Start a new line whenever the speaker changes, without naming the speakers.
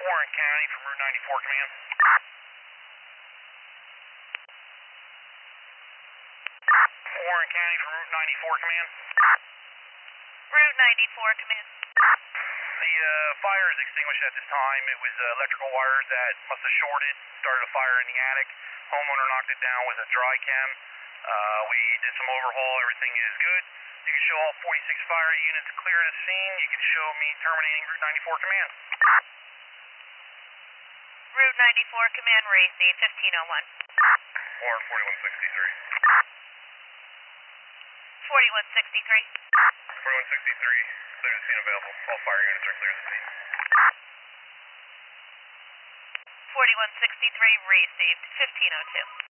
Warren County from Route 94 Command. Warren County from Route 94 Command.
Route 94 Command.
The fire is extinguished at this time. It was electrical wires that must have shorted, started a fire in the attic. Homeowner knocked it down with a dry chem. We did some overhaul. Everything is good. You can show all 46 fire units clear the scene. You can show me terminating Route 94 Command.
Route 94 Command, receive 1501.
Warren 4163.
4163.
4163, clear the scene available. All fire units are clear of the scene.
4163, received 1502.